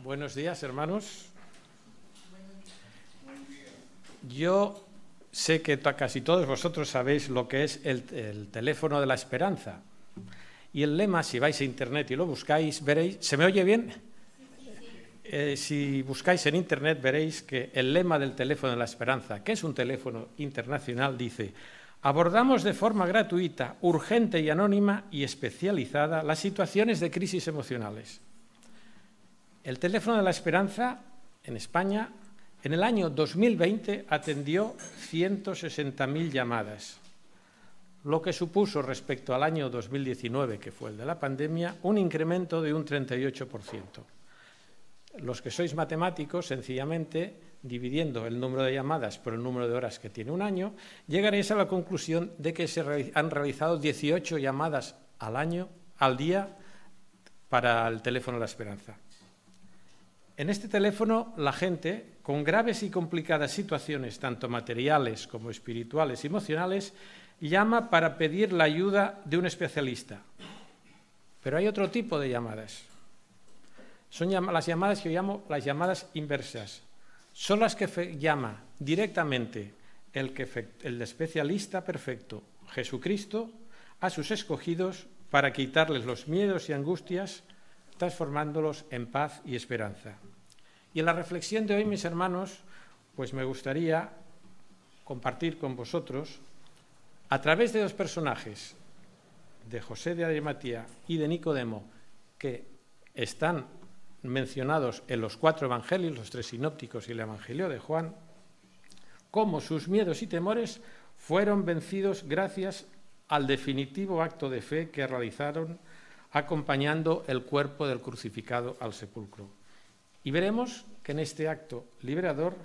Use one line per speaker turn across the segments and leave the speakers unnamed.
Buenos días, hermanos. Yo sé que casi todos vosotros sabéis lo que es el teléfono de la esperanza. Y el lema, si vais a internet y lo buscáis, veréis... ¿Se me oye bien? Si buscáis en internet veréis que el lema del teléfono de la esperanza, que es un teléfono internacional, dice: abordamos de forma gratuita, urgente y anónima y especializada las situaciones de crisis emocionales. El teléfono de la esperanza en España en el año 2020 atendió 160.000 llamadas, lo que supuso respecto al año 2019, que fue el de la pandemia, un incremento de un 38%. Los que sois matemáticos, sencillamente, dividiendo el número de llamadas por el número de horas que tiene un año, llegaréis a la conclusión de que se han realizado 18 llamadas al día para el teléfono de la esperanza. En este teléfono, la gente, con graves y complicadas situaciones, tanto materiales como espirituales y emocionales, llama para pedir la ayuda de un especialista. Pero hay otro tipo de llamadas. Son las llamadas que yo llamo las llamadas inversas. Son las que llama directamente el especialista perfecto, Jesucristo, a sus escogidos para quitarles los miedos y angustias, transformándolos en paz y esperanza. Y en la reflexión de hoy, mis hermanos, pues me gustaría compartir con vosotros, a través de dos personajes, de José de Arimatea y de Nicodemo, que están mencionados en los 4 evangelios, los 3 sinópticos y el evangelio de Juan, cómo sus miedos y temores fueron vencidos gracias al definitivo acto de fe que realizaron acompañando el cuerpo del crucificado al sepulcro. Y veremos que en este acto liberador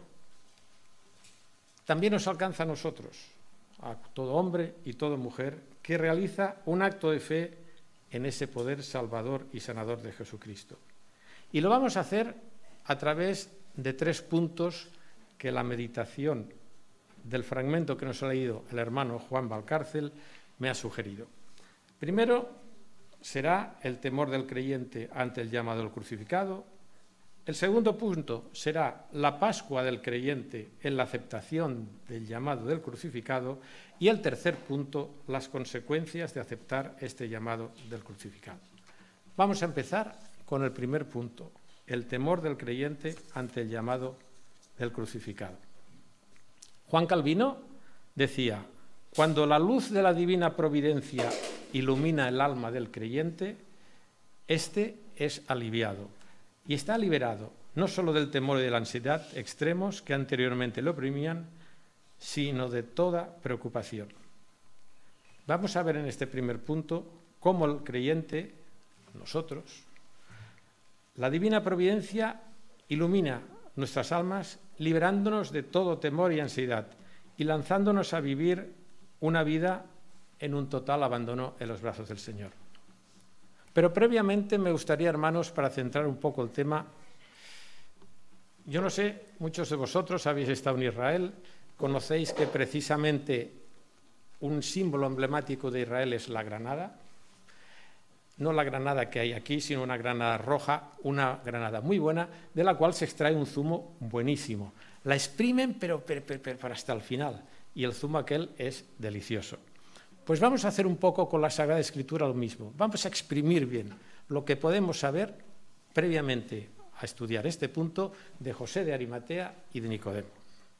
también nos alcanza a nosotros, a todo hombre y toda mujer, que realiza un acto de fe en ese poder salvador y sanador de Jesucristo. Y lo vamos a hacer a través de 3 puntos que la meditación del fragmento que nos ha leído el hermano Juan Valcárcel me ha sugerido. Primero será el temor del creyente ante el llamado del crucificado. El segundo punto será la Pascua del creyente en la aceptación del llamado del crucificado. Y el tercer punto, las consecuencias de aceptar este llamado del crucificado. Vamos a empezar con el primer punto, el temor del creyente ante el llamado del crucificado. Juan Calvino decía: cuando la luz de la divina providencia ilumina el alma del creyente, éste es aliviado y está liberado no solo del temor y de la ansiedad extremos que anteriormente le oprimían, sino de toda preocupación. Vamos a ver en este primer punto cómo el creyente, nosotros, la divina providencia ilumina nuestras almas, liberándonos de todo temor y ansiedad y lanzándonos a vivir una vida en un total abandono en los brazos del Señor. Pero previamente me gustaría, hermanos, para centrar un poco el tema, yo no sé, muchos de vosotros habéis estado en Israel, conocéis que precisamente un símbolo emblemático de Israel es la granada. No la granada que hay aquí, sino una granada roja, una granada muy buena, de la cual se extrae un zumo buenísimo. La exprimen, pero hasta el final, y el zumo aquel es delicioso. Pues vamos a hacer un poco con la Sagrada Escritura lo mismo. Vamos a exprimir bien lo que podemos saber previamente a estudiar este punto de José de Arimatea y de Nicodemo.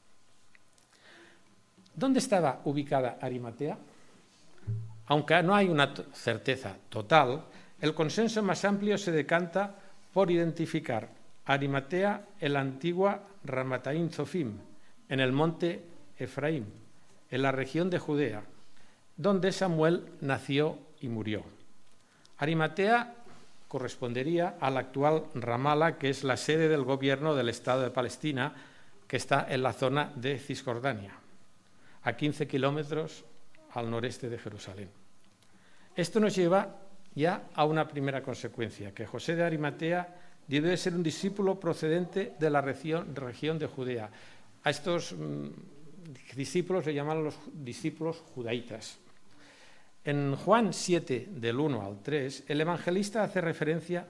¿Dónde estaba ubicada Arimatea? Aunque no hay una certeza total, el consenso más amplio se decanta por identificar Arimatea en la antigua Ramataim Zofim, en el monte Efraín, en la región de Judea, donde Samuel nació y murió. Arimatea correspondería a la actual Ramala, que es la sede del gobierno del Estado de Palestina, que está en la zona de Cisjordania, a 15 kilómetros al noreste de Jerusalén. Esto nos lleva ya a una primera consecuencia, que José de Arimatea debe ser un discípulo procedente de la región de Judea. A estos discípulos se llaman los discípulos judaítas. En Juan 7, del 1 al 3, el evangelista hace referencia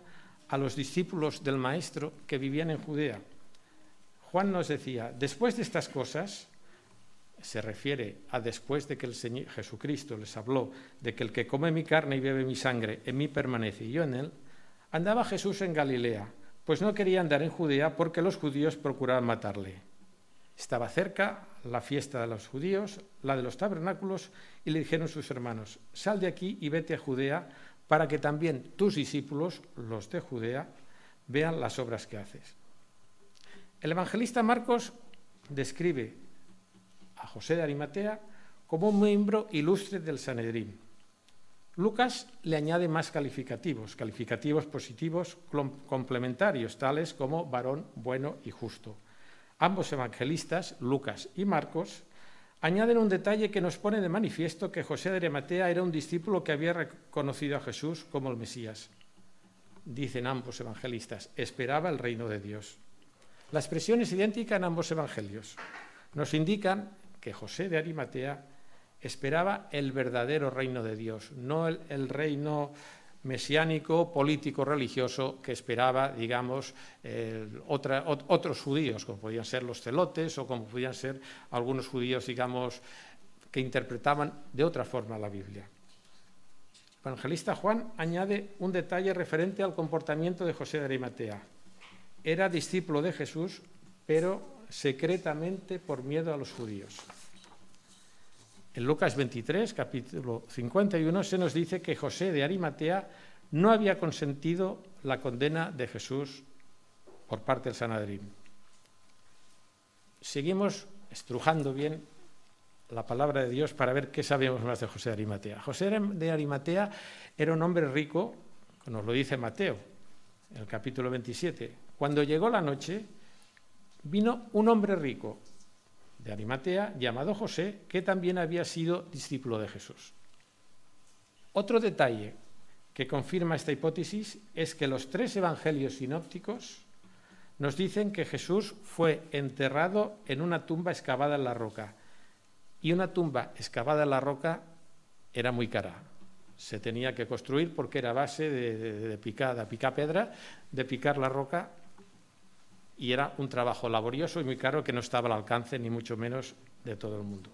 a los discípulos del Maestro que vivían en Judea. Juan nos decía, después de estas cosas, se refiere a después de que el Señor Jesucristo les habló de que el que come mi carne y bebe mi sangre en mí permanece y yo en él, andaba Jesús en Galilea, pues no quería andar en Judea porque los judíos procuraban matarle. Estaba cerca la fiesta de los judíos, la de los tabernáculos, y le dijeron sus hermanos, sal de aquí y vete a Judea para que también tus discípulos, los de Judea, vean las obras que haces. El evangelista Marcos describe a José de Arimatea como un miembro ilustre del Sanedrín. Lucas le añade más calificativos positivos complementarios, tales como varón bueno y justo. Ambos evangelistas, Lucas y Marcos, añaden un detalle que nos pone de manifiesto que José de Arimatea era un discípulo que había reconocido a Jesús como el Mesías. Dicen ambos evangelistas, esperaba el reino de Dios. La expresión es idéntica en ambos evangelios. Nos indican que José de Arimatea esperaba el verdadero reino de Dios, no el reino mesiánico, político, religioso que esperaba, digamos, otros judíos, como podían ser los celotes o como podían ser algunos judíos, digamos, que interpretaban de otra forma la Biblia. El evangelista Juan añade un detalle referente al comportamiento de José de Arimatea. Era discípulo de Jesús, pero secretamente por miedo a los judíos. En Lucas 23, capítulo 51, se nos dice que José de Arimatea no había consentido la condena de Jesús por parte del Sanedrín. Seguimos estrujando bien la palabra de Dios para ver qué sabemos más de José de Arimatea. José de Arimatea era un hombre rico, nos lo dice Mateo, en el capítulo 27. Cuando llegó la noche, vino un hombre rico de Arimatea, llamado José, que también había sido discípulo de Jesús. Otro detalle que confirma esta hipótesis es que los 3 evangelios sinópticos nos dicen que Jesús fue enterrado en una tumba excavada en la roca. Y una tumba excavada en la roca era muy cara. Se tenía que construir porque era base de picar pedra, de picar la roca, y era un trabajo laborioso y muy caro que no estaba al alcance, ni mucho menos, de todo el mundo.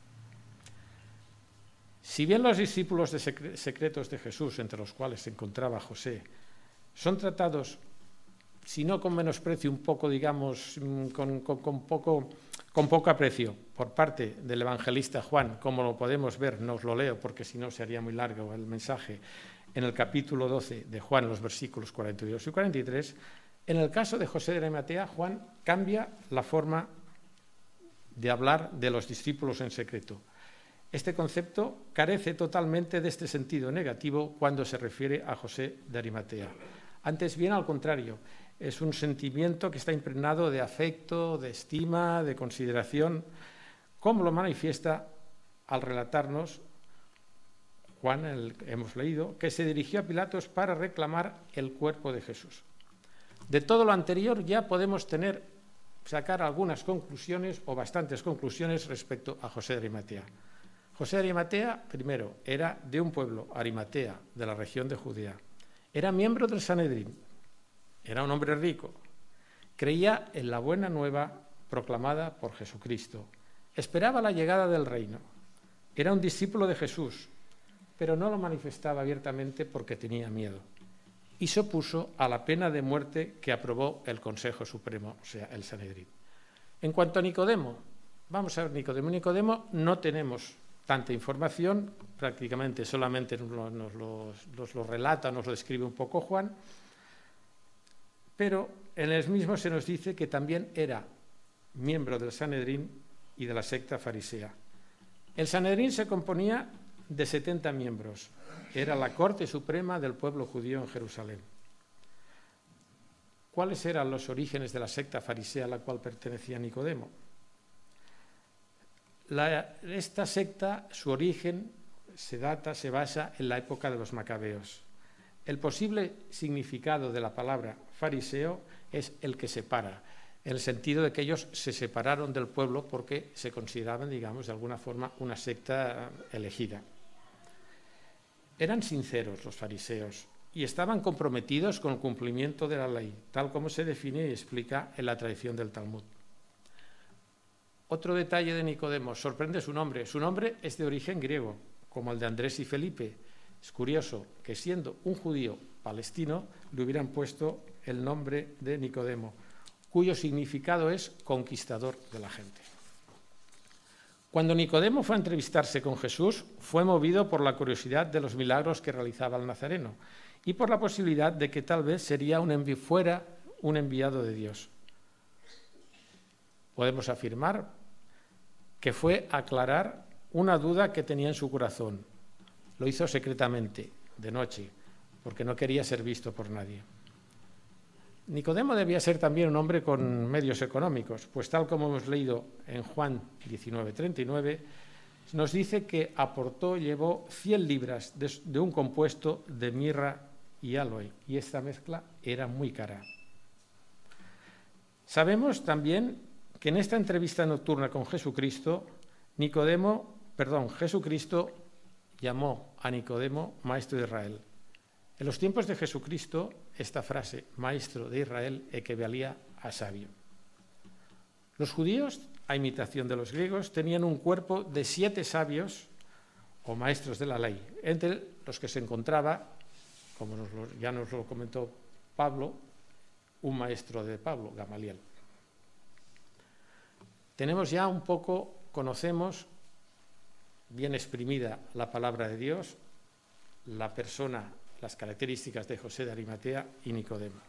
Si bien los discípulos secretos de Jesús, entre los cuales se encontraba José, son tratados, si no con menosprecio, un poco, digamos, con poco aprecio por parte del evangelista Juan, como lo podemos ver, no os lo leo porque si no sería muy largo el mensaje, en el capítulo 12 de Juan, los versículos 42 y 43, en el caso de José de Arimatea, Juan cambia la forma de hablar de los discípulos en secreto. Este concepto carece totalmente de este sentido negativo cuando se refiere a José de Arimatea. Antes bien, al contrario, es un sentimiento que está impregnado de afecto, de estima, de consideración, como lo manifiesta al relatarnos Juan, hemos leído, que se dirigió a Pilatos para reclamar el cuerpo de Jesús. De todo lo anterior ya podemos sacar algunas conclusiones o bastantes conclusiones respecto a José de Arimatea. José de Arimatea, primero, era de un pueblo, Arimatea, de la región de Judea. Era miembro del Sanedrín, era un hombre rico, creía en la buena nueva proclamada por Jesucristo, esperaba la llegada del reino, era un discípulo de Jesús, pero no lo manifestaba abiertamente porque tenía miedo. Y se opuso a la pena de muerte que aprobó el Consejo Supremo, o sea, el Sanedrín. En cuanto a Nicodemo, vamos a ver Nicodemo. Nicodemo no tenemos tanta información, prácticamente solamente nos lo relata, nos lo describe un poco Juan, pero en el mismo se nos dice que también era miembro del Sanedrín y de la secta farisea. El Sanedrín se componía de 70 miembros. Era la corte suprema del pueblo judío en Jerusalén. ¿Cuáles eran los orígenes de la secta farisea a la cual pertenecía Nicodemo? Esta secta, su origen se basa en la época de los macabeos. El posible significado de la palabra fariseo es el que separa, en el sentido de que ellos se separaron del pueblo porque se consideraban, digamos, de alguna forma una secta elegida. Eran sinceros los fariseos, y estaban comprometidos con el cumplimiento de la ley, tal como se define y explica en la tradición del Talmud. Otro detalle de Nicodemo, sorprende su nombre. Su nombre es de origen griego, como el de Andrés y Felipe. Es curioso que, siendo un judío palestino, le hubieran puesto el nombre de Nicodemo, cuyo significado es conquistador de la gente. Cuando Nicodemo fue a entrevistarse con Jesús, fue movido por la curiosidad de los milagros que realizaba el Nazareno y por la posibilidad de que tal vez fuera un enviado de Dios. Podemos afirmar que fue a aclarar una duda que tenía en su corazón. Lo hizo secretamente, de noche, porque no quería ser visto por nadie. Nicodemo debía ser también un hombre con medios económicos, pues tal como hemos leído en Juan 19:39, nos dice que llevó 100 libras de un compuesto de mirra y aloe, y esta mezcla era muy cara. Sabemos también que en esta entrevista nocturna con Jesucristo, Jesucristo llamó a Nicodemo maestro de Israel. En los tiempos de Jesucristo, esta frase, maestro de Israel, equivalía a sabio. Los judíos, a imitación de los griegos, tenían un cuerpo de 7 sabios o maestros de la ley, entre los que se encontraba, como ya nos lo comentó Pablo, un maestro de Pablo, Gamaliel. Tenemos ya conocemos bien exprimida la palabra de Dios, la persona, las características de José de Arimatea y Nicodemo.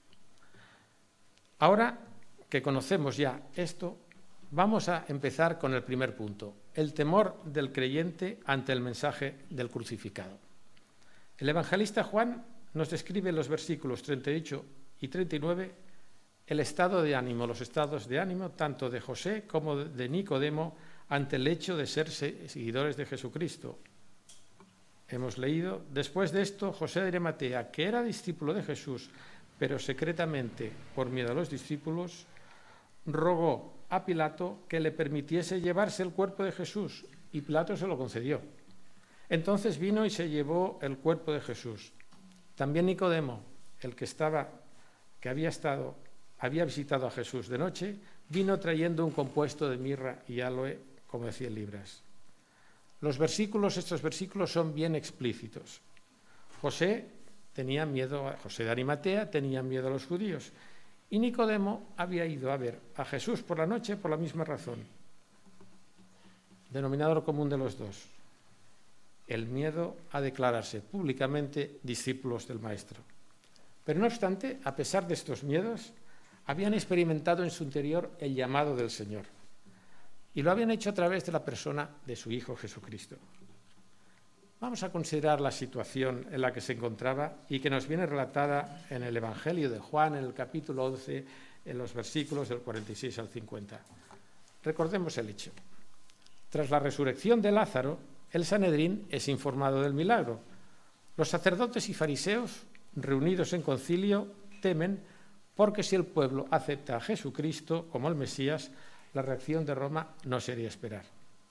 Ahora que conocemos ya esto, vamos a empezar con el primer punto, el temor del creyente ante el mensaje del crucificado. El evangelista Juan nos describe en los versículos 38 y 39 el estado de ánimo, los estados de ánimo tanto de José como de Nicodemo ante el hecho de ser seguidores de Jesucristo. Hemos leído, después de esto, José de Arimatea, que era discípulo de Jesús, pero secretamente, por miedo a los discípulos, rogó a Pilato que le permitiese llevarse el cuerpo de Jesús, y Pilato se lo concedió. Entonces vino y se llevó el cuerpo de Jesús. También Nicodemo, el que había visitado a Jesús de noche, vino trayendo un compuesto de mirra y aloe, como de 100 libras. Estos versículos son bien explícitos. José de Arimatea tenía miedo a los judíos, y Nicodemo había ido a ver a Jesús por la noche por la misma razón. Denominador común de los dos, el miedo a declararse públicamente discípulos del Maestro. Pero no obstante, a pesar de estos miedos, habían experimentado en su interior el llamado del Señor, y lo habían hecho a través de la persona de su Hijo Jesucristo. Vamos a considerar la situación en la que se encontraba y que nos viene relatada en el Evangelio de Juan, en el capítulo 11, en los versículos del 46 al 50. Recordemos el hecho. Tras la resurrección de Lázaro, el Sanedrín es informado del milagro. Los sacerdotes y fariseos, reunidos en concilio, temen porque si el pueblo acepta a Jesucristo como el Mesías, la reacción de Roma no sería esperar.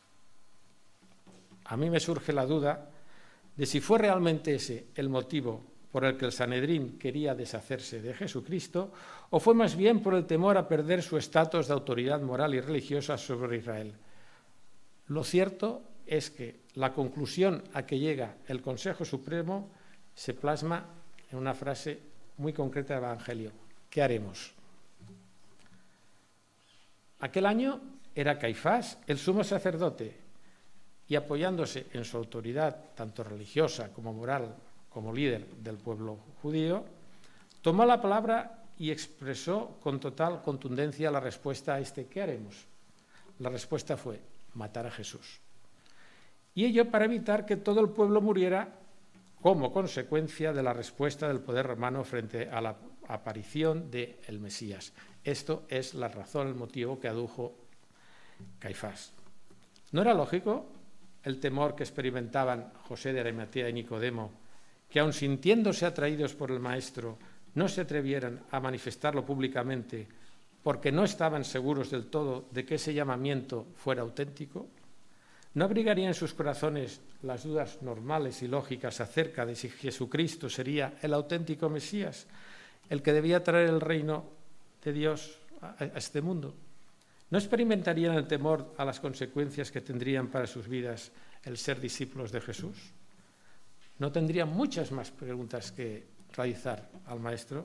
A mí me surge la duda de si fue realmente ese el motivo por el que el Sanedrín quería deshacerse de Jesucristo, o fue más bien por el temor a perder su estatus de autoridad moral y religiosa sobre Israel. Lo cierto es que la conclusión a que llega el Consejo Supremo se plasma en una frase muy concreta del Evangelio. ¿Qué haremos? Aquel año era Caifás el sumo sacerdote y, apoyándose en su autoridad tanto religiosa como moral como líder del pueblo judío, tomó la palabra y expresó con total contundencia la respuesta a ¿qué haremos? La respuesta fue matar a Jesús. Y ello para evitar que todo el pueblo muriera como consecuencia de la respuesta del poder romano frente a la aparición del Mesías. Esto es la razón, el motivo que adujo Caifás. ¿No era lógico el temor que experimentaban José de Arimatea y Nicodemo, que aun sintiéndose atraídos por el Maestro, no se atrevieran a manifestarlo públicamente porque no estaban seguros del todo de que ese llamamiento fuera auténtico? ¿No abrigaría en sus corazones las dudas normales y lógicas acerca de si Jesucristo sería el auténtico Mesías, el que debía traer el reino de Dios a este mundo? ¿No experimentarían el temor a las consecuencias que tendrían para sus vidas el ser discípulos de Jesús? ¿No tendrían muchas más preguntas que realizar al Maestro?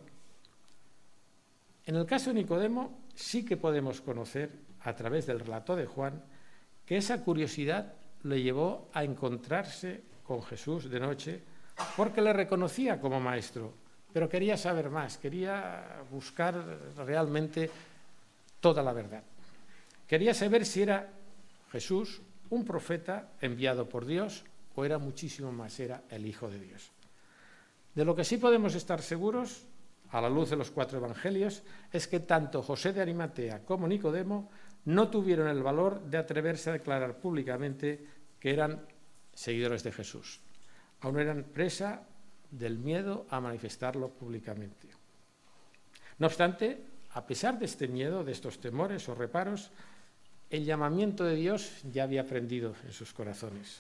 En el caso de Nicodemo, sí que podemos conocer, a través del relato de Juan, que esa curiosidad le llevó a encontrarse con Jesús de noche porque le reconocía como maestro, pero quería saber más, quería buscar realmente toda la verdad. Quería saber si era Jesús un profeta enviado por Dios o era muchísimo más, era el Hijo de Dios. De lo que sí podemos estar seguros, a la luz de los 4 evangelios, es que tanto José de Arimatea como Nicodemo no tuvieron el valor de atreverse a declarar públicamente que eran seguidores de Jesús. Aún eran presa del miedo a manifestarlo públicamente. No obstante, a pesar de este miedo, de estos temores o reparos, el llamamiento de Dios ya había prendido en sus corazones.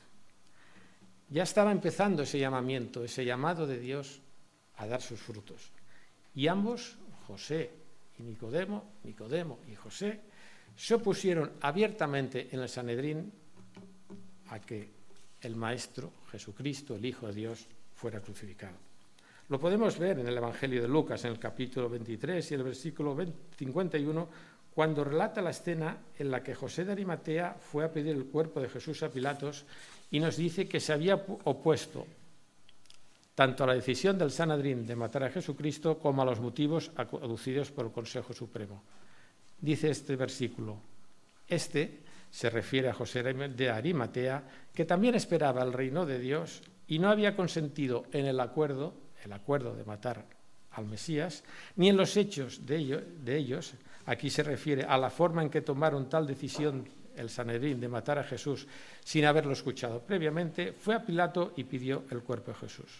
Ya estaba empezando ese llamamiento, ese llamado de Dios a dar sus frutos. Y ambos, José y Nicodemo y José, se opusieron abiertamente en el Sanedrín a que el Maestro, Jesucristo, el Hijo de Dios, fuera crucificado. Lo podemos ver en el Evangelio de Lucas, en el capítulo 23 y el versículo 51, cuando relata la escena en la que José de Arimatea fue a pedir el cuerpo de Jesús a Pilatos y nos dice que se había opuesto tanto a la decisión del Sanedrín de matar a Jesucristo como a los motivos aducidos por el Consejo Supremo. Dice este versículo, este se refiere a José de Arimatea, que también esperaba el reino de Dios y no había consentido en el acuerdo de matar al Mesías, ni en los hechos de ellos, aquí se refiere a la forma en que tomaron tal decisión el Sanedrín de matar a Jesús sin haberlo escuchado previamente, fue a Pilato y pidió el cuerpo de Jesús.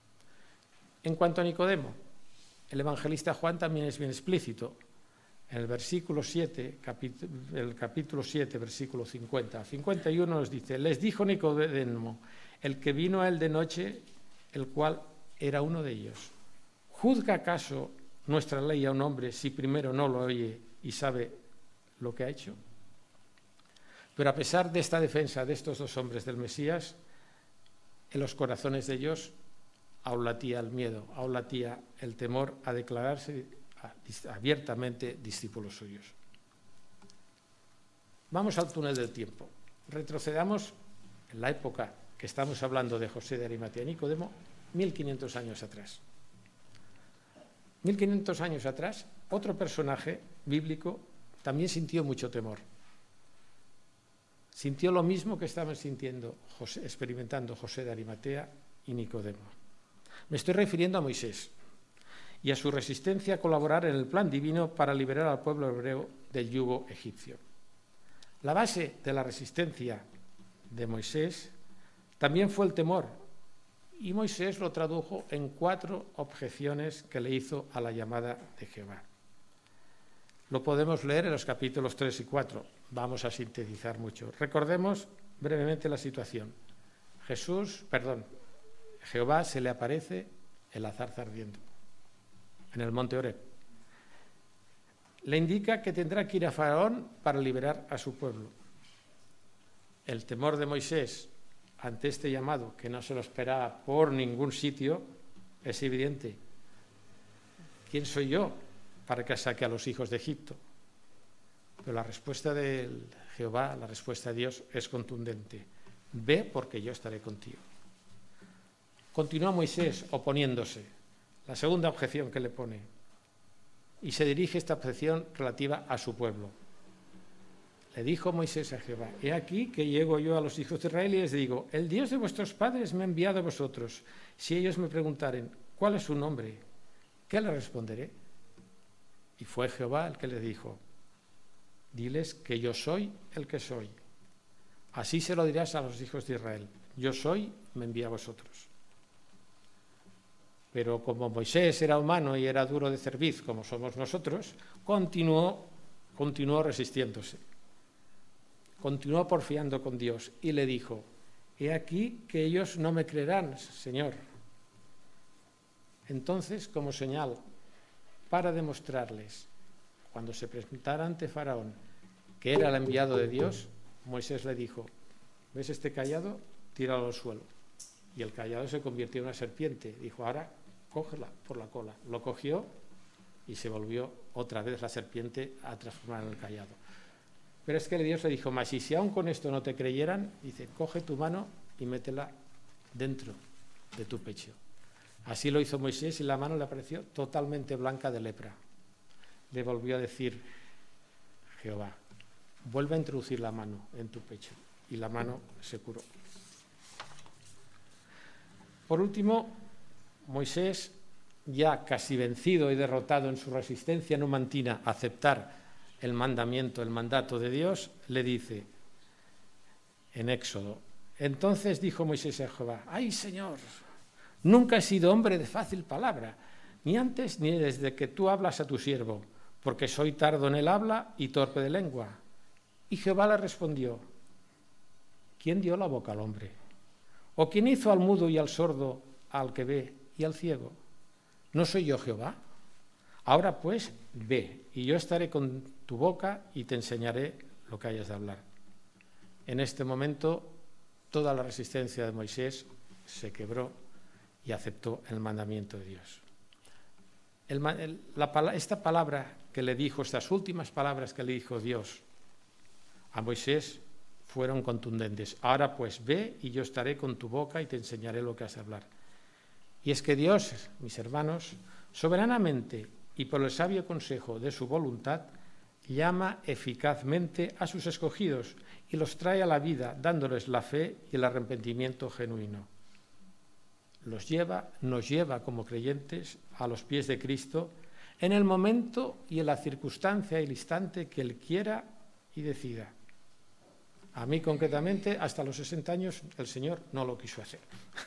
En cuanto a Nicodemo, el evangelista Juan también es bien explícito. En el versículo 7, el capítulo 7, versículo 50 a 51 nos dice, les dijo Nicodemo, el que vino a él de noche, el cual era uno de ellos. ¿Juzga acaso nuestra ley a un hombre si primero no lo oye y sabe lo que ha hecho? Pero a pesar de esta defensa de estos 2 hombres del Mesías, en los corazones de ellos aún latía el miedo, aún latía el temor a declararse abiertamente discípulos suyos. Vamos al túnel del tiempo. Retrocedamos en la época que estamos hablando de José de Arimatea y Nicodemo, 1500 años atrás. 1500 años atrás, otro personaje bíblico también sintió mucho temor. Sintió lo mismo que estaban experimentando José de Arimatea y Nicodemo. Me estoy refiriendo a Moisés y a su resistencia a colaborar en el plan divino para liberar al pueblo hebreo del yugo egipcio. La base de la resistencia de Moisés también fue el temor, y Moisés lo tradujo en 4 objeciones que le hizo a la llamada de Jehová. Lo podemos leer en los capítulos 3 y 4. Vamos a sintetizar mucho. Recordemos brevemente la situación. Jehová se le aparece en la zarza ardiendo, en el monte Horeb. Le indica que tendrá que ir a Faraón para liberar a su pueblo. El temor de Moisés ante este llamado, que no se lo esperaba por ningún sitio, es evidente. ¿Quién soy yo para que saque a los hijos de Egipto? Pero la respuesta de Jehová, la respuesta de Dios es contundente. Ve porque yo estaré contigo. Continúa Moisés oponiéndose. La segunda objeción que le pone. Y se dirige esta objeción relativa a su pueblo. Le dijo Moisés a Jehová, he aquí que llego yo a los hijos de Israel y les digo, el Dios de vuestros padres me ha enviado a vosotros. Si ellos me preguntaren, ¿cuál es su nombre? ¿Qué le responderé? Y fue Jehová el que le dijo, diles que yo soy el que soy. Así se lo dirás a los hijos de Israel. Yo soy, me envía a vosotros. Pero como Moisés era humano y era duro de cerviz, como somos nosotros, continuó resistiéndose. continuó porfiando con Dios y le dijo: he aquí que ellos no me creerán, Señor. Entonces, como señal para demostrarles, cuando se presentara ante Faraón, que era el enviado de Dios, Moisés le dijo: ¿ves este cayado? Tíralo al suelo. Y el cayado se convirtió en una serpiente. Dijo: ahora cógela por la cola. Lo cogió y se volvió otra vez la serpiente a transformar en el cayado. Pero es que Dios le dijo más: y si aún con esto no te creyeran, dice, coge tu mano y métela dentro de tu pecho. Así lo hizo Moisés y la mano le apareció totalmente blanca de lepra. Le volvió a decir Jehová: vuelve a introducir la mano en tu pecho. Y la mano se curó. Por último, Moisés, ya casi vencido y derrotado en su resistencia numantina a aceptar el mandato de Dios, le dice en Éxodo: entonces dijo Moisés a Jehová: ¡ay, Señor! Nunca he sido hombre de fácil palabra, ni antes ni desde que tú hablas a tu siervo, porque soy tardo en el habla y torpe de lengua. Y Jehová le respondió: ¿quién dio la boca al hombre? ¿O quién hizo al mudo y al sordo, al que ve y al ciego? ¿No soy yo Jehová? Ahora pues, ve, y yo estaré con tu boca y te enseñaré lo que hayas de hablar. En este momento, toda la resistencia de Moisés se quebró y aceptó el mandamiento de Dios. Esta palabra que le dijo, estas últimas palabras que le dijo Dios a Moisés, fueron contundentes. Ahora pues ve y yo estaré con tu boca y te enseñaré lo que has de hablar. Y es que Dios, mis hermanos, soberanamente y por el sabio consejo de su voluntad, llama eficazmente a sus escogidos y los trae a la vida, dándoles la fe y el arrepentimiento genuino. Nos lleva como creyentes a los pies de Cristo en el momento y en la circunstancia y el instante que Él quiera y decida. A mí concretamente, hasta los 60 años, el Señor no lo quiso hacer.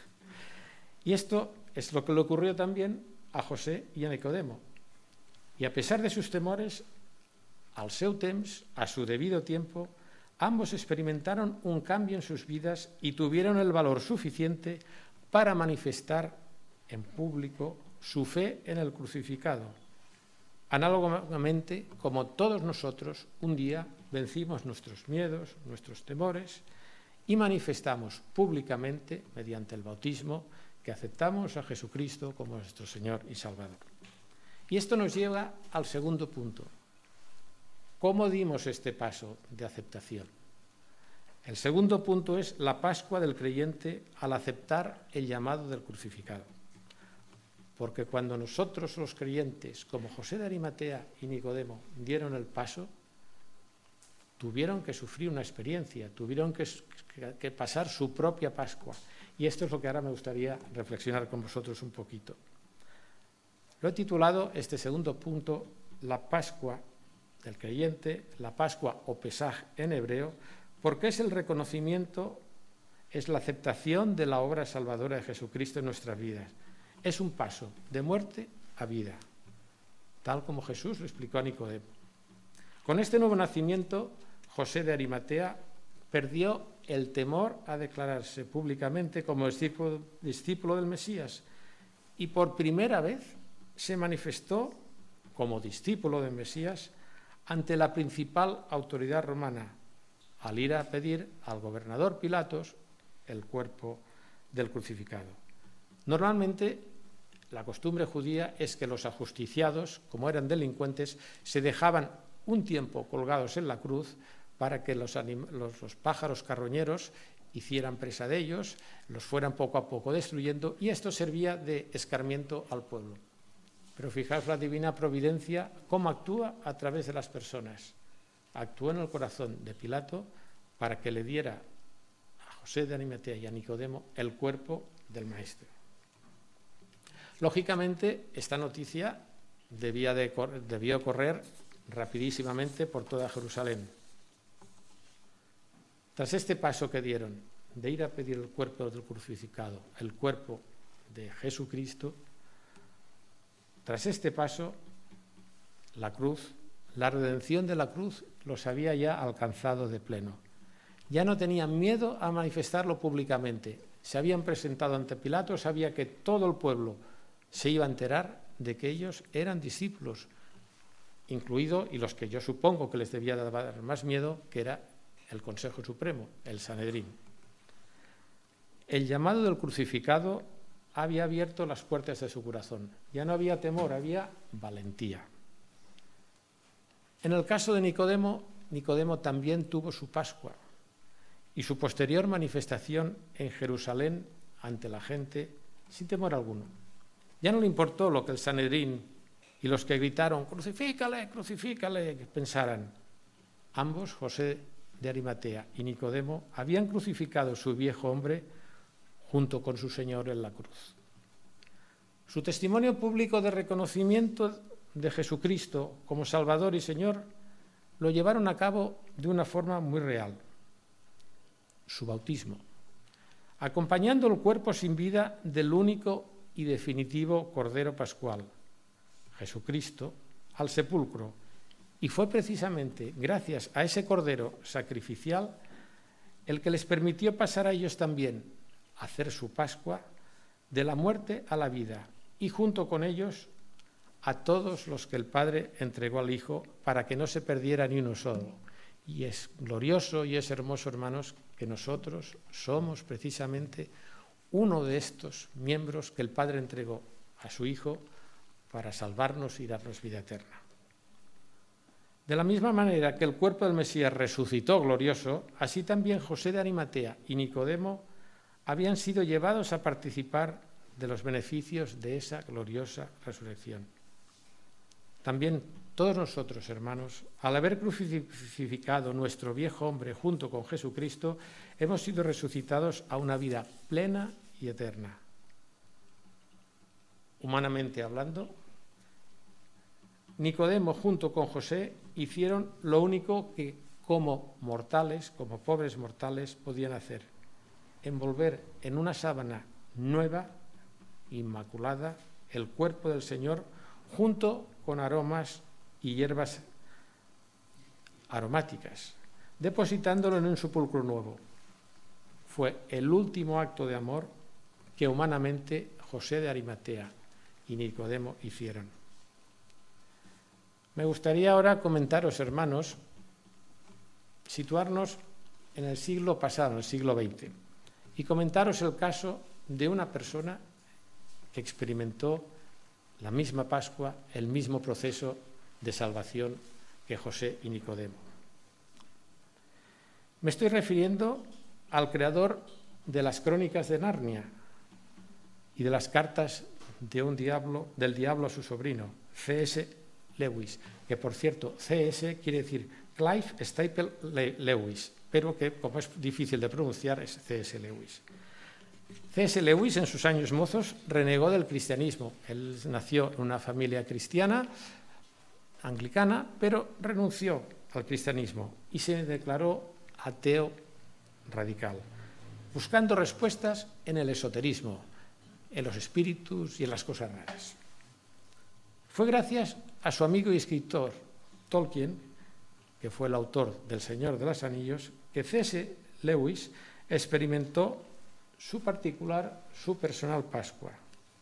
Y esto es lo que le ocurrió también a José y a Nicodemo. Y a pesar de sus temores, al seu temps, a su debido tiempo, ambos experimentaron un cambio en sus vidas y tuvieron el valor suficiente para manifestar en público su fe en el crucificado. Análogamente, como todos nosotros, un día vencimos nuestros miedos, nuestros temores y manifestamos públicamente, mediante el bautismo, que aceptamos a Jesucristo como nuestro Señor y Salvador. Y esto nos lleva al segundo punto. ¿Cómo dimos este paso de aceptación? El segundo punto es la Pascua del creyente al aceptar el llamado del crucificado. Porque cuando nosotros los creyentes, como José de Arimatea y Nicodemo, dieron el paso, tuvieron que sufrir una experiencia, tuvieron que pasar su propia Pascua. Y esto es lo que ahora me gustaría reflexionar con vosotros un poquito. Lo he titulado, este segundo punto, la Pascua del creyente, la Pascua o Pesaj en hebreo, porque es el reconocimiento, es la aceptación de la obra salvadora de Jesucristo en nuestras vidas. Es un paso de muerte a vida, tal como Jesús lo explicó a Nicodemo. Con este nuevo nacimiento, José de Arimatea perdió el temor a declararse públicamente como discípulo del Mesías y por primera vez se manifestó como discípulo del Mesías ante la principal autoridad romana, al ir a pedir al gobernador Pilatos el cuerpo del crucificado. Normalmente, la costumbre judía es que los ajusticiados, como eran delincuentes, se dejaban un tiempo colgados en la cruz para que los pájaros carroñeros hicieran presa de ellos, los fueran poco a poco destruyendo, y esto servía de escarmiento al pueblo. Pero fijaos la divina providencia, cómo actúa a través de las personas. Actuó en el corazón de Pilato para que le diera a José de Arimatea y a Nicodemo el cuerpo del Maestro. Lógicamente, esta noticia debió correr rapidísimamente por toda Jerusalén. Tras este paso que dieron de ir a pedir el cuerpo del crucificado, el cuerpo de Jesucristo, tras este paso, la cruz, la redención de la cruz, los había ya alcanzado de pleno. Ya no tenían miedo a manifestarlo públicamente. Se habían presentado ante Pilato, sabía que todo el pueblo se iba a enterar de que ellos eran discípulos, incluido, y los que yo supongo que les debía dar más miedo, que era el Consejo Supremo, el Sanedrín. El llamado del crucificado había abierto las puertas de su corazón. Ya no había temor, había valentía. En el caso de Nicodemo, Nicodemo también tuvo su Pascua y su posterior manifestación en Jerusalén ante la gente sin temor alguno. Ya no le importó lo que el Sanedrín y los que gritaron «Crucifícale, crucifícale», pensaran. Ambos, José de Arimatea y Nicodemo, habían crucificado su viejo hombre junto con su Señor en la cruz. Su testimonio público de reconocimiento de Jesucristo como Salvador y Señor lo llevaron a cabo de una forma muy real. Su bautismo, acompañando el cuerpo sin vida del único y definitivo Cordero Pascual, Jesucristo, al sepulcro. Y fue precisamente gracias a ese Cordero sacrificial el que les permitió pasar a ellos también a hacer su Pascua de la muerte a la vida, y junto con ellos a todos los que el Padre entregó al Hijo para que no se perdiera ni uno solo. Y es glorioso y es hermoso, hermanos, que nosotros somos precisamente uno de estos miembros que el Padre entregó a su Hijo para salvarnos y darnos vida eterna. De la misma manera que el cuerpo del Mesías resucitó glorioso, así también José de Arimatea y Nicodemo habían sido llevados a participar de los beneficios de esa gloriosa resurrección. También todos nosotros, hermanos, al haber crucificado nuestro viejo hombre junto con Jesucristo, hemos sido resucitados a una vida plena y eterna. Humanamente hablando, Nicodemo junto con José hicieron lo único que como mortales, como pobres mortales, podían hacer: envolver en una sábana nueva, inmaculada, el cuerpo del Señor junto con aromas y hierbas aromáticas, depositándolo en un sepulcro nuevo. Fue el último acto de amor que humanamente José de Arimatea y Nicodemo hicieron. Me gustaría ahora comentaros, hermanos, situarnos en el siglo pasado, en el siglo XX, y comentaros el caso de una persona que experimentó la misma Pascua, el mismo proceso de salvación que José y Nicodemo. Me estoy refiriendo al creador de las Crónicas de Narnia y de las cartas del diablo a su sobrino, C.S. Lewis, que por cierto, C.S. quiere decir Clive Staple Lewis, pero que como es difícil de pronunciar es C.S. Lewis. C.S. Lewis en sus años mozos renegó del cristianismo. Él nació en una familia cristiana, anglicana, pero renunció al cristianismo y se declaró ateo radical, buscando respuestas en el esoterismo, en los espíritus y en las cosas raras. Fue gracias a su amigo y escritor Tolkien, que fue el autor del Señor de los Anillos, que C.S. Lewis experimentó su personal Pascua.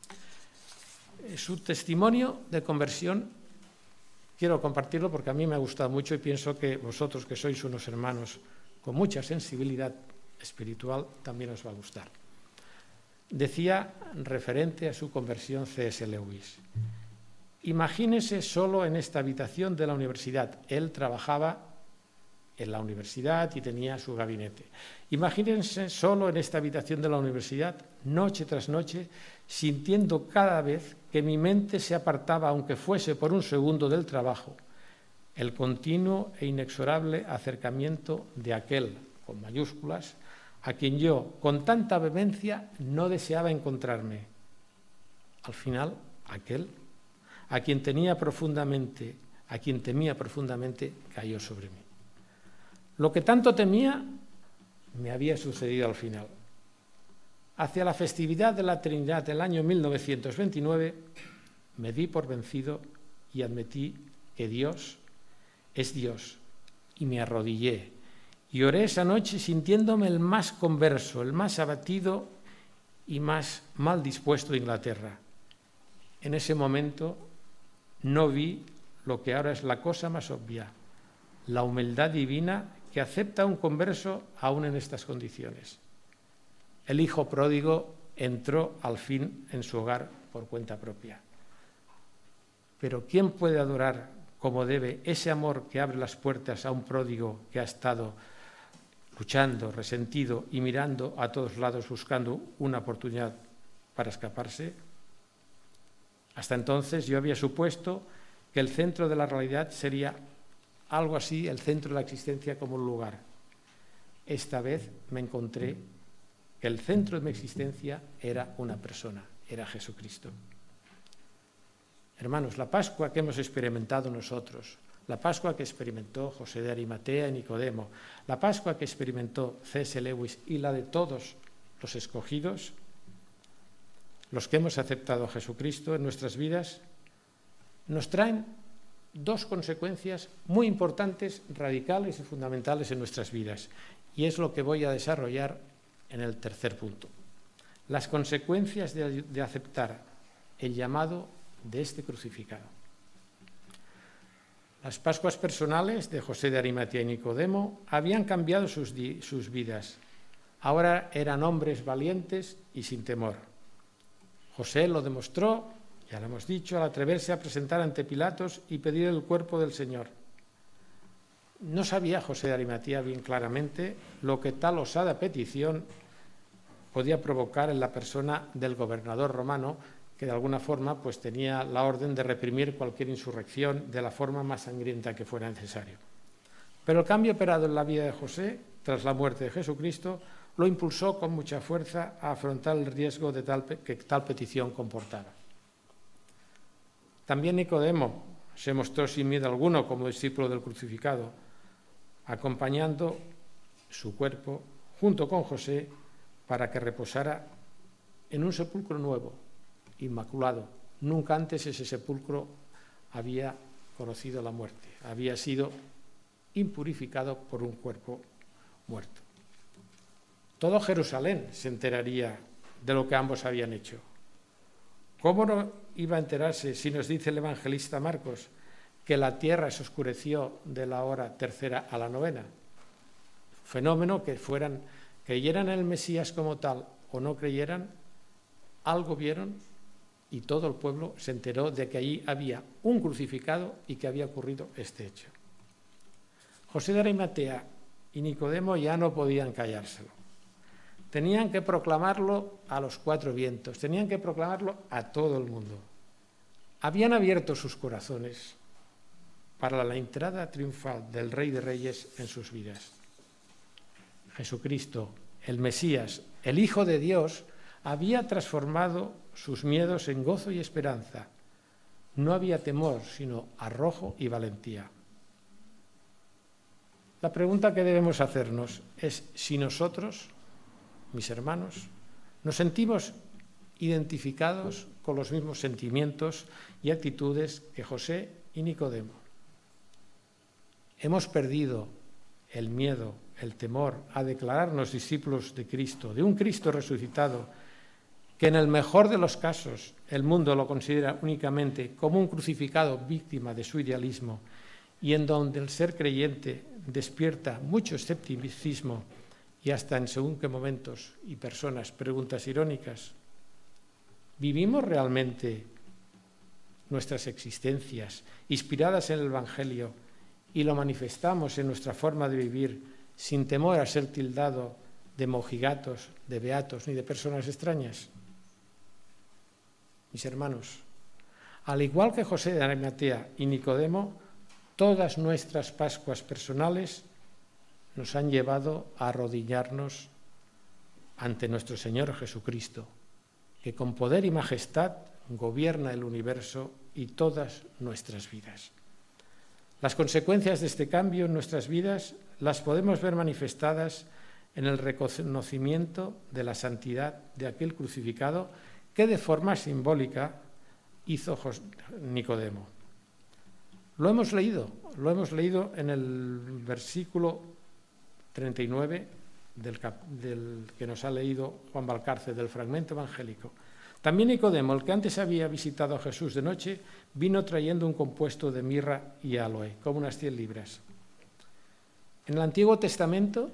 Su testimonio de conversión quiero compartirlo porque a mí me ha gustado mucho y pienso que vosotros, que sois unos hermanos con mucha sensibilidad espiritual, también os va a gustar. Decía, referente a su conversión, C.S. Lewis: imagínese solo en esta habitación de la universidad. Él trabajaba en la universidad y tenía su gabinete. Imagínense solo en esta habitación de la universidad, noche tras noche, sintiendo cada vez que mi mente se apartaba, aunque fuese por un segundo, del trabajo, el continuo e inexorable acercamiento de aquel, con mayúsculas, a quien yo, con tanta vehemencia, no deseaba encontrarme. Al final, aquel, a quien temía profundamente, cayó sobre mí. Lo que tanto temía me había sucedido al final. Hacia la festividad de la Trinidad del año 1929, me di por vencido y admití que Dios es Dios, y me arrodillé Y oré esa noche sintiéndome el más converso, el más abatido y más mal dispuesto de Inglaterra. En ese momento no vi lo que ahora es la cosa más obvia, la humildad divina que acepta a un converso aún en estas condiciones. El hijo pródigo entró al fin en su hogar por cuenta propia. Pero ¿quién puede adorar como debe ese amor que abre las puertas a un pródigo que ha estado luchando, resentido y mirando a todos lados buscando una oportunidad para escaparse? Hasta entonces yo había supuesto que el centro de la realidad sería algo así, el centro de la existencia como un lugar. Esta vez me encontré que el centro de mi existencia era una persona, era Jesucristo. Hermanos, la Pascua que hemos experimentado nosotros, la Pascua que experimentó José de Arimatea y Nicodemo, la Pascua que experimentó C.S. Lewis y la de todos los escogidos, los que hemos aceptado a Jesucristo en nuestras vidas, nos traen dos consecuencias muy importantes, radicales y fundamentales en nuestras vidas. Y es lo que voy a desarrollar en el tercer punto. Las consecuencias de aceptar el llamado de este crucificado. Las Pascuas personales de José de Arimatea y Nicodemo habían cambiado sus vidas. Ahora eran hombres valientes y sin temor. José lo demostró, ya lo hemos dicho, al atreverse a presentar ante Pilatos y pedir el cuerpo del Señor. No sabía José de Arimatea bien claramente lo que tal osada petición podía provocar en la persona del gobernador romano, que de alguna forma pues tenía la orden de reprimir cualquier insurrección de la forma más sangrienta que fuera necesario. Pero el cambio operado en la vida de José, tras la muerte de Jesucristo, lo impulsó con mucha fuerza a afrontar el riesgo que tal petición comportaba. También Nicodemo se mostró sin miedo alguno como discípulo del crucificado, acompañando su cuerpo junto con José para que reposara en un sepulcro nuevo, inmaculado. Nunca antes ese sepulcro había conocido la muerte, había sido impurificado por un cuerpo muerto. Todo Jerusalén se enteraría de lo que ambos habían hecho. ¿Cómo no iba a enterarse si nos dice el evangelista Marcos que la tierra se oscureció de la hora tercera a la novena? Fenómeno que creyeran en el Mesías como tal o no creyeran, algo vieron y todo el pueblo se enteró de que allí había un crucificado y que había ocurrido este hecho. José de Arimatea y Nicodemo ya no podían callárselo. Tenían que proclamarlo a los cuatro vientos, tenían que proclamarlo a todo el mundo. Habían abierto sus corazones para la entrada triunfal del Rey de Reyes en sus vidas. Jesucristo, el Mesías, el Hijo de Dios, había transformado sus miedos en gozo y esperanza. No había temor, sino arrojo y valentía. La pregunta que debemos hacernos es si nosotros, mis hermanos, nos sentimos identificados con los mismos sentimientos y actitudes que José y Nicodemo. Hemos perdido el miedo, el temor a declararnos discípulos de Cristo, de un Cristo resucitado, que en el mejor de los casos el mundo lo considera únicamente como un crucificado víctima de su idealismo y en donde el ser creyente despierta mucho escepticismo y hasta en según qué momentos y personas preguntas irónicas. ¿Vivimos realmente nuestras existencias inspiradas en el Evangelio y lo manifestamos en nuestra forma de vivir sin temor a ser tildado de mojigatos, de beatos ni de personas extrañas? Mis hermanos, al igual que José de Arimatea y Nicodemo, todas nuestras Pascuas personales nos han llevado a arrodillarnos ante nuestro Señor Jesucristo, que con poder y majestad gobierna el universo y todas nuestras vidas. Las consecuencias de este cambio en nuestras vidas las podemos ver manifestadas en el reconocimiento de la santidad de aquel crucificado que de forma simbólica hizo Nicodemo. Lo hemos leído en el versículo 39 del que nos ha leído Juan Valcárcel, del fragmento evangélico. También Nicodemo, el que antes había visitado a Jesús de noche, vino trayendo un compuesto de mirra y aloe, como unas 100 libras. En el Antiguo Testamento,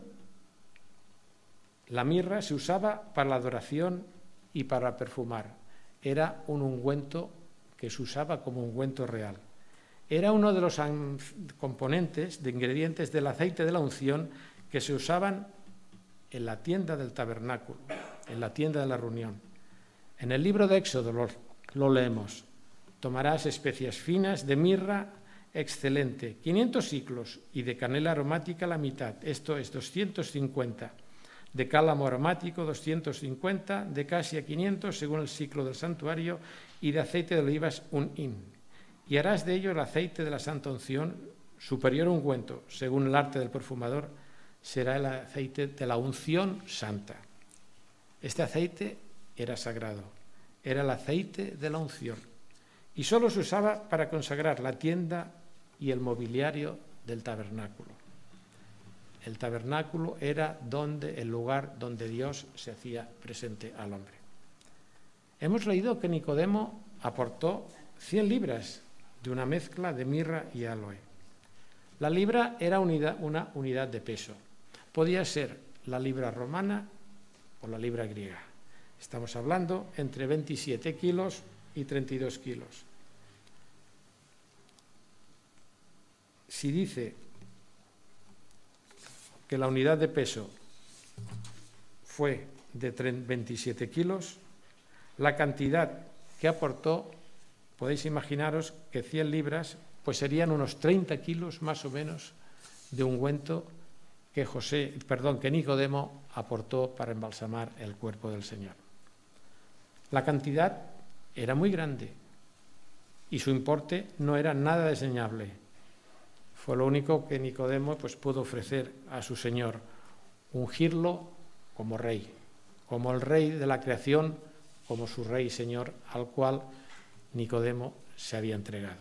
la mirra se usaba para la adoración y para perfumar. Era un ungüento que se usaba como ungüento real. Era uno de los componentes, de ingredientes del aceite de la unción que se usaban en la tienda del tabernáculo, en la tienda de la reunión. En el libro de Éxodo lo leemos: tomarás especias finas de mirra excelente, 500 siclos, y de canela aromática la mitad, esto es 250, de cálamo aromático 250, de casia 500 según el ciclo del santuario, y de aceite de olivas un hin. Y harás de ello el aceite de la santa unción, superior ungüento, según el arte del perfumador, será el aceite de la unción santa. Este aceite era sagrado, era el aceite de la unción, y solo se usaba para consagrar la tienda y el mobiliario del tabernáculo. El tabernáculo era el lugar donde Dios se hacía presente al hombre. Hemos leído que Nicodemo aportó 100 libras de una mezcla de mirra y aloe. La libra era una unidad de peso. Podía ser la libra romana o la libra griega. Estamos hablando entre 27 kilos y 32 kilos. Si dice que la unidad de peso fue de 27 kilos, la cantidad que aportó, podéis imaginaros que 100 libras pues serían unos 30 kilos más o menos de ungüento que Nicodemo aportó para embalsamar el cuerpo del Señor. La cantidad era muy grande y su importe no era nada desdeñable. Fue lo único que Nicodemo pudo ofrecer a su Señor, ungirlo como rey, como el rey de la creación, como su rey y Señor, al cual Nicodemo se había entregado.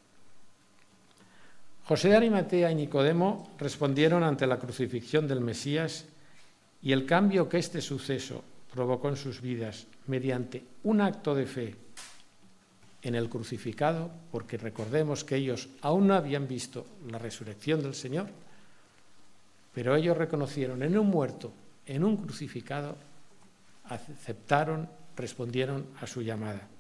José de Arimatea y Nicodemo respondieron ante la crucifixión del Mesías y el cambio que este suceso provocó en sus vidas mediante un acto de fe en el crucificado, porque recordemos que ellos aún no habían visto la resurrección del Señor, pero ellos reconocieron en un muerto, en un crucificado, aceptaron, respondieron a su llamada.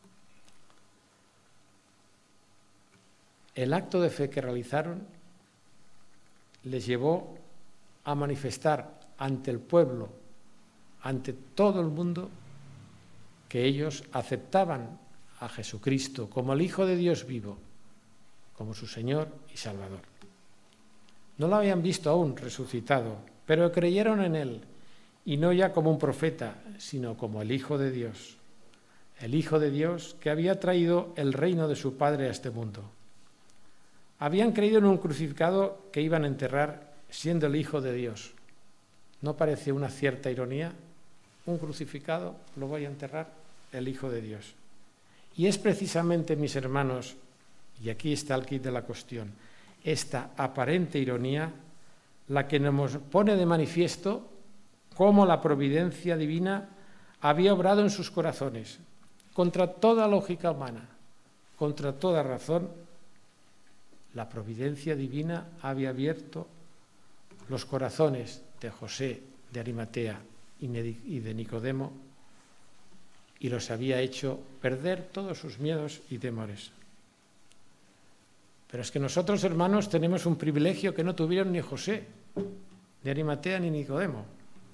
El acto de fe que realizaron les llevó a manifestar ante el pueblo, ante todo el mundo, que ellos aceptaban a Jesucristo como el Hijo de Dios vivo, como su Señor y Salvador. No lo habían visto aún resucitado, pero creyeron en Él, y no ya como un profeta, sino como el Hijo de Dios. El Hijo de Dios que había traído el reino de su Padre a este mundo. Habían creído en un crucificado que iban a enterrar siendo el Hijo de Dios. ¿No parece una cierta ironía? Un crucificado lo voy a enterrar el Hijo de Dios. Y es precisamente, mis hermanos, y aquí está el quid de la cuestión, esta aparente ironía la que nos pone de manifiesto cómo la providencia divina había obrado en sus corazones, contra toda lógica humana, contra toda razón. La providencia divina había abierto los corazones de José de Arimatea y de Nicodemo y los había hecho perder todos sus miedos y temores. Pero es que nosotros, hermanos, tenemos un privilegio que no tuvieron ni José de Arimatea ni Nicodemo.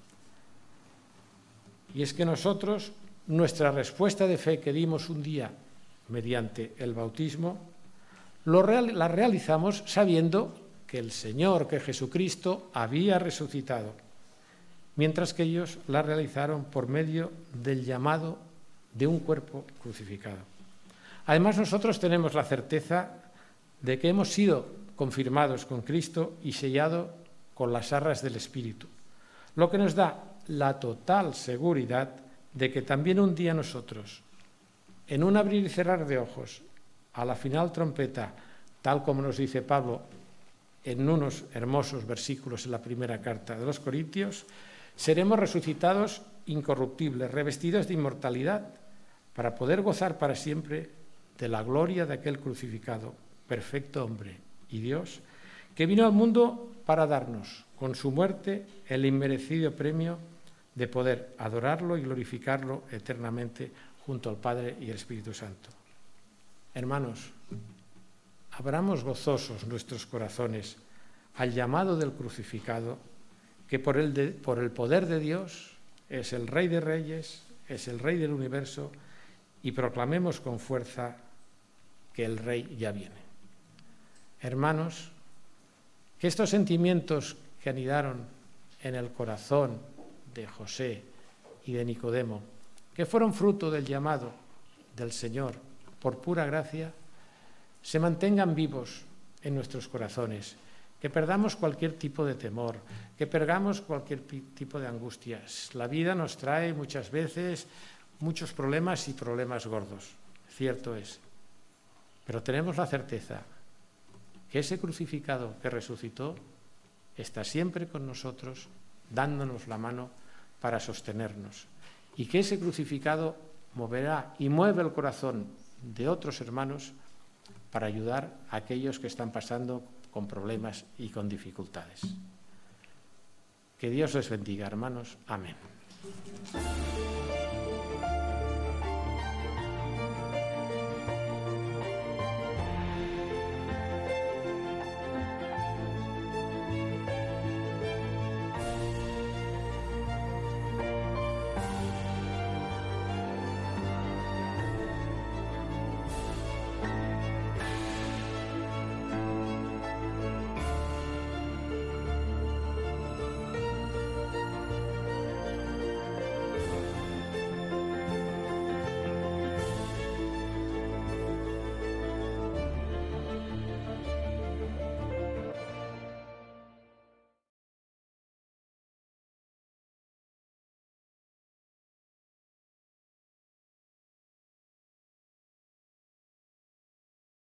Y es que nosotros, nuestra respuesta de fe que dimos un día mediante el bautismo, la realizamos sabiendo que el Señor, que Jesucristo, había resucitado, mientras que ellos la realizaron por medio del llamado de un cuerpo crucificado. Además, nosotros tenemos la certeza de que hemos sido confirmados con Cristo y sellados con las arras del Espíritu, lo que nos da la total seguridad de que también un día nosotros, en un abrir y cerrar de ojos, a la final trompeta, tal como nos dice Pablo en unos hermosos versículos en la primera carta de los Corintios, seremos resucitados incorruptibles, revestidos de inmortalidad, para poder gozar para siempre de la gloria de aquel crucificado, perfecto hombre y Dios, que vino al mundo para darnos, con su muerte, el inmerecido premio de poder adorarlo y glorificarlo eternamente junto al Padre y el Espíritu Santo. Hermanos, abramos gozosos nuestros corazones al llamado del crucificado, que por el poder de Dios es el Rey de Reyes, es el Rey del universo, y proclamemos con fuerza que el Rey ya viene. Hermanos, que estos sentimientos que anidaron en el corazón de José y de Nicodemo, que fueron fruto del llamado del Señor por pura gracia, se mantengan vivos en nuestros corazones, que perdamos cualquier tipo de temor, que perdamos cualquier tipo de angustias. La vida nos trae muchas veces muchos problemas y problemas gordos, cierto es, pero tenemos la certeza que ese crucificado que resucitó está siempre con nosotros, dándonos la mano para sostenernos, y que ese crucificado moverá y mueve el corazón de otros hermanos para ayudar a aquellos que están pasando con problemas y con dificultades. Que Dios les bendiga, hermanos. Amén.